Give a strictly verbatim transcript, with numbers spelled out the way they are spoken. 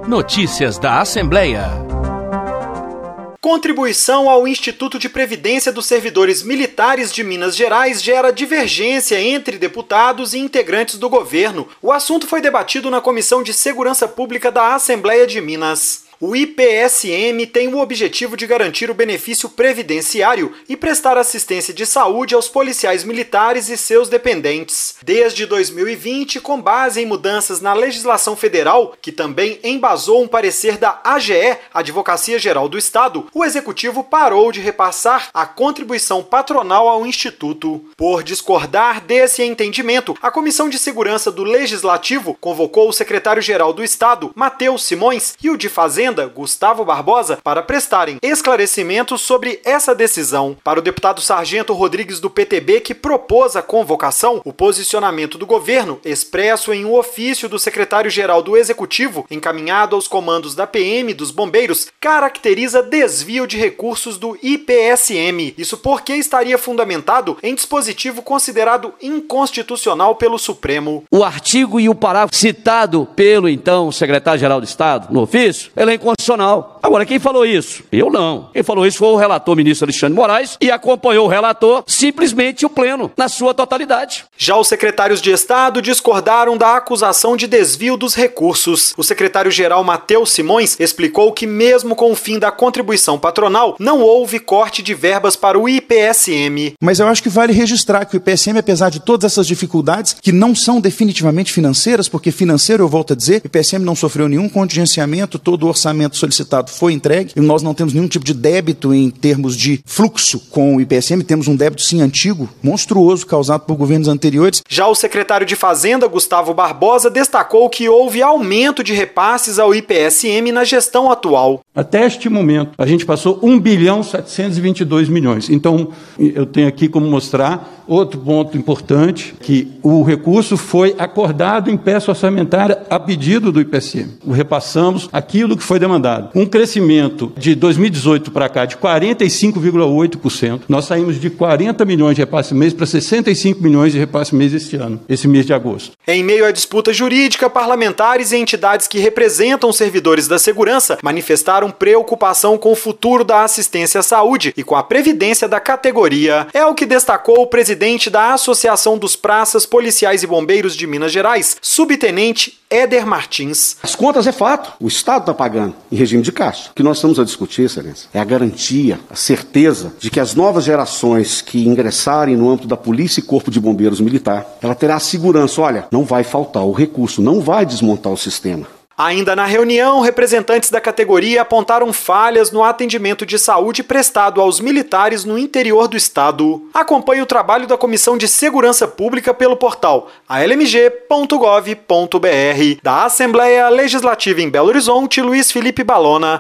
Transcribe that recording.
Notícias da Assembleia. Contribuição ao Instituto de Previdência dos Servidores Militares de Minas Gerais gera divergência entre deputados e integrantes do governo. O assunto foi debatido na Comissão de Segurança Pública da Assembleia de Minas. O I P S M tem o objetivo de garantir o benefício previdenciário e prestar assistência de saúde aos policiais militares e seus dependentes. Desde dois mil e vinte, com base em mudanças na legislação federal, que também embasou um parecer da A G E, Advocacia Geral do Estado, o Executivo parou de repassar a contribuição patronal ao Instituto. Por discordar desse entendimento, a Comissão de Segurança do Legislativo convocou o secretário-geral do Estado, Matheus Simões, e o de Fazenda, Gustavo Barbosa, para prestarem esclarecimentos sobre essa decisão. Para o deputado Sargento Rodrigues do P T B, que propôs a convocação, o posicionamento do governo, expresso em um ofício do secretário-geral do Executivo, encaminhado aos comandos da P M e dos bombeiros, caracteriza desvio de recursos do I P S M. Isso porque estaria fundamentado em dispositivo considerado inconstitucional pelo Supremo. O artigo e o parágrafo citado pelo, então, secretário-geral do Estado, no ofício, ele é inconstitucional. Agora, quem falou isso? Eu não. Quem falou isso foi o relator, ministro Alexandre Moraes, e acompanhou o relator simplesmente o pleno, na sua totalidade. Já os secretários de Estado discordaram da acusação de desvio dos recursos. O secretário-geral Matheus Simões explicou que mesmo com o fim da contribuição patronal, não houve corte de verbas para o I P S M. Mas eu acho que vale registrar que o I P S M, apesar de todas essas dificuldades, que não são definitivamente financeiras, porque financeiro, eu volto a dizer, o I P S M não sofreu nenhum contingenciamento, todo o orçamento solicitado foi entregue, e nós não temos nenhum tipo de débito em termos de fluxo com o I P S M, temos um débito sim antigo, monstruoso, causado por governos anteriores. Já o secretário de Fazenda, Gustavo Barbosa, destacou que houve aumento de repasses ao I P S M na gestão atual. Até este momento, a gente passou um bilhão setecentos e vinte e dois milhões. Então, eu tenho aqui como mostrar outro ponto importante, que o recurso foi acordado em peça orçamentária a pedido do I P S M. Repassamos aquilo que foi demandado. Um crescimento de dois mil e dezoito para cá de quarenta e cinco vírgula oito por cento. Nós saímos de quarenta milhões de repasse mês para sessenta e cinco milhões de repasse mês este ano, esse mês de agosto. Em meio à disputa jurídica, parlamentares e entidades que representam servidores da segurança manifestaram preocupação com o futuro da assistência à saúde e com a previdência da categoria. É o que destacou o presidente da Associação dos Praças, Policiais e Bombeiros de Minas Gerais, subtenente Éder Martins. As contas é fato. O Estado está pagando em regime de caixa. O que nós estamos a discutir, excelência, é a garantia, a certeza de que as novas gerações que ingressarem no âmbito da Polícia e Corpo de Bombeiros Militar, ela terá a segurança, olha, não vai faltar o recurso, não vai desmontar o sistema. Ainda na reunião, representantes da categoria apontaram falhas no atendimento de saúde prestado aos militares no interior do estado. Acompanhe o trabalho da Comissão de Segurança Pública pelo portal a l m g ponto gov ponto b r. Da Assembleia Legislativa em Belo Horizonte, Luiz Felipe Balona.